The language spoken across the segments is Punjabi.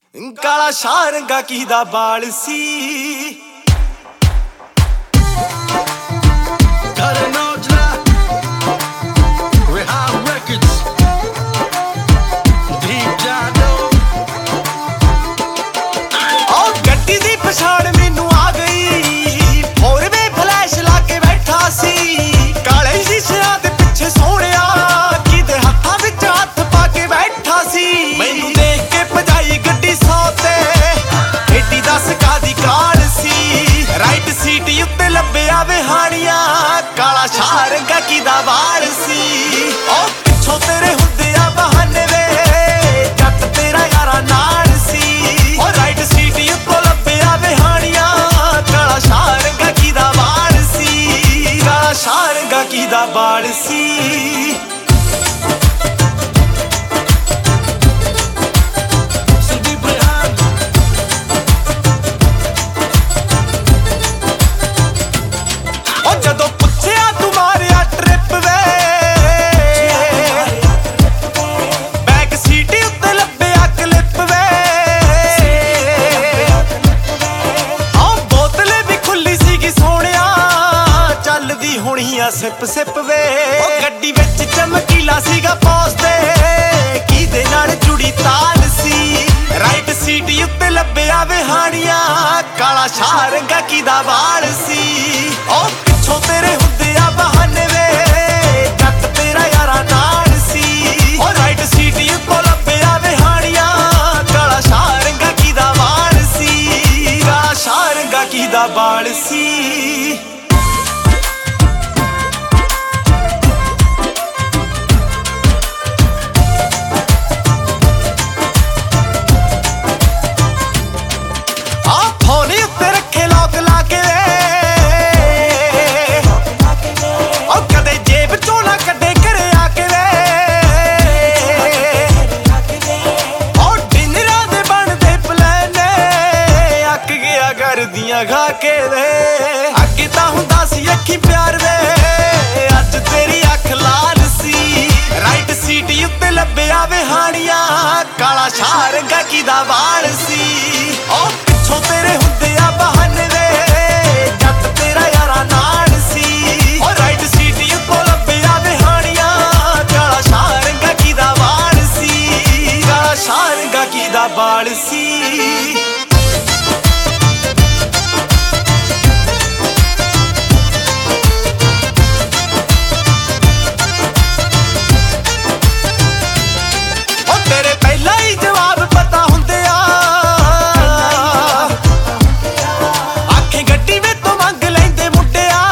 ਕਾਲਾ ਸ਼ਾਹ ਰੰਗਾ ਕਿਹਦਾ ਬਾਲ ਸੀ। ਗੱਡੀ ਦੀ ਪਛਾਣ ਮੈਨੂੰ ਆ ਗਈ, ਹੋਰ ਵੇ ਫਲੈਸ਼ ਲਾ ਕੇ ਬੈਠਾ ਸੀ। ਕਾਲੇ ਸ਼ੀਸ਼ਿਆਂ ਦੇ ਪਿੱਛੇ ਸੋਹਣਿਆ ਕਿਹਦੇ ਹੱਥਾਂ ਵਿੱਚ ਹੱਥ ਪਾ ਕੇ ਬੈਠਾ ਸੀ। ਮੈਨੂੰ ਦੇਖ ਕੇ ਭਜਾਈ ਗੱਡੀ 100 ਤੇ, ਏਡੀ ਦੱਸ ਕਾਦੀ ਕਾਲ ਸੀ। ਰਾਈਟ ਸੀਟ ਉੱਤੇ ਲੱਭਿਆ ਵਿਹਾਣੀਆਂ, ਕਾਲਾ ਸ਼ਾਹ ਰੰਗਾ ਕਿਹਦਾ ਵਾਲ ਸੀ। ਉਹ ਪਿੱਛੋਂ ਤੇਰੇ ਹੁੰਦੇ ਆ ਬਹਾਨੇ ਵੇ, ਜੱਟ ਤੇਰਾ ਯਾਰਾ ਨਾਲ ਸੀ। ਉਹ ਰਾਈਟ ਸੀਟ ਉੱਤੋਂ ਲੱਭਿਆ ਵਿਹਾਣੀਆਂ, ਕਾਲਾ ਸ਼ਾਹ ਰੰਗਾ ਕਿਹਦਾ ਵਾਲ ਸੀ। ਕਾਲਾ ਸ਼ਾਹ ਰੰਗਾ ਕਿਹਦਾ ਵਾਲ ਸੀ। ਜਦੋਂ ਪੁੱਛਿਆ ਤੂੰ ਮਾਰਿਆ ਟ੍ਰਿਪ ਵੇ, ਬੈਕ ਸੀਟ ਉੱਤੇ ਲੱਭਿਆ ਕਲਿੱਪ ਵੇ। ਆਹ ਬੋਤਲ ਵੀ ਖੁੱਲੀ ਸੀਗੀ ਸੋਹਣਿਆ, ਚੱਲਦੀ ਹੋਣੀ ਆ ਸਿਪ ਸਿਪ ਵੇ। ਉਹ ਗੱਡੀ ਵਿੱਚ ਚਮਕੀਲਾ ਸੀਗਾ ਪੌਸ ਤੇ, ਕਿਹਦੇ ਨਾਲ ਜੁੜੀ ਤਾਲ ਸੀ। ਰਾਈਟ ਸੀਟ ਉੱਤੇ ਲੱਭਿਆ ਵਿਹਾਣੀਆਂ, ਕਾਲਾ ਸ਼ਾਹ ਰੰਗਾ ਕਿਹਦਾ ਵਾਲ ਸੀ। ਉਹ ਪਿੱਛੋਂ ਤੇਰੇ ਹੁੰਦੇ ਆ ਬਹਾਨੇ ਵੇ, ਜੱਟ ਤੇਰਾ ਯਾਰਾ ਨਾਲ ਸੀ। ਉਹ ਰਾਈਟ ਸੀਟ ਉੱਤੋਂ ਲੱਭਿਆ ਵਿਹਾਣੀਆਂ, ਕਾਲਾ ਸ਼ਾਹ ਰੰਗਾ ਕਿਹਦਾ ਵਾਲ ਸੀ। ਕਾਲਾ ਸ਼ਾਹ ਰੰਗਾ ਕਿਹਦਾ ਵਾਲ ਸੀ। ਕਰਦੀਆਂ ਖਾ ਕੇ ਵੇ, ਅੱਗੇ ਤਾਂ ਹੁੰਦਾ ਸੀ ਅੱਖੀ ਪਿਆਰ ਵੇ, ਅੱਜ ਤੇਰੀ ਅੱਖ ਲਾਲ ਸੀ। ਰਾਈਟ ਸੀਟ ਉੱਤੇ ਲੱਭਿਆ ਵਿਹਾਣੀਆਂ, ਕਾਲਾ ਸ਼ਾਹ ਰੰਗਾ ਕਿਹਦਾ ਵਾਲ ਸੀ। ਉਹ ਪਿੱਛੋਂ ਤੇਰੇ ਹੁੰਦੇ ਆ ਬਹਾਨੇ ਵੇ, ਜੱਟ ਤੇਰਾ ਯਾਰਾ ਨਾਲ ਸੀ। ਉਹ ਰਾਈਟ ਸੀਟ ਉੱਤੋਂ ਲੱਭਿਆ ਵਿਹਾਣੀਆਂ, ਕਾਲਾ ਸ਼ਾਹ ਰੰਗਾ ਕਿਹਦਾ ਵਾਲ ਸੀ। ਕਾਲਾ ਸ਼ਾਹ ਰੰਗਾ ਕਿਹਦਾ ਵਾਲ ਸੀ। ਤੇਰੇ ਪਹਿਲਾਂ ਹੀ ਜਵਾਬ ਪਤਾ ਹੁੰਦੇ ਆ, ਆਖੇ ਗੱਡੀ ਵੇ ਤੋਂ ਮੰਗ ਲੈਂਦੇ ਮੁੰਡਿਆ।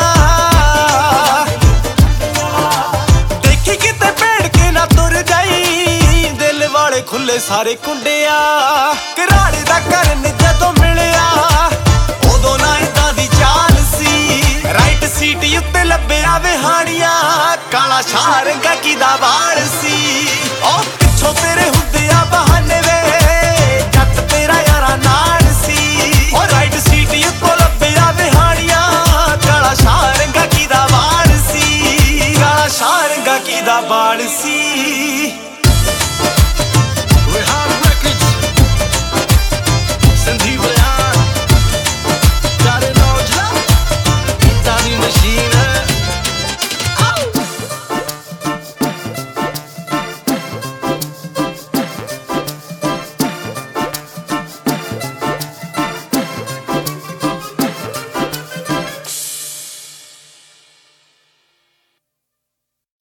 ਦੇਖੀ ਕਿਤੇ ਭੇੜ ਕੇ ਨਾ ਤੁਰ ਜਾਈ, ਦਿਲ ਵਾਲੇ ਖੁੱਲੇ ਸਾਰੇ ਕੁੰਡਿਆ। ਘਰਾੜੇ ਦਾ ਕਰਨ ਜਦੋਂ ਮਿਲਿਆ, ਉਦੋਂ ਨਾ ਏਦਾਂ ਦੀ ਚਾਲ ਸੀ। ਰਾਈਟ ਸੀਟ ਉੱਤੇ ਲੱਭਿਆ ਵਿਹਾਣੀਆਂ, ਕਾਲਾ ਸ਼ਾਹ ਰੰਗਾ ਕਿਹਦਾ ਵਾਲ ਸੀ। ਉਹ ਪਿੱਛੋਂ ਤੇਰੇ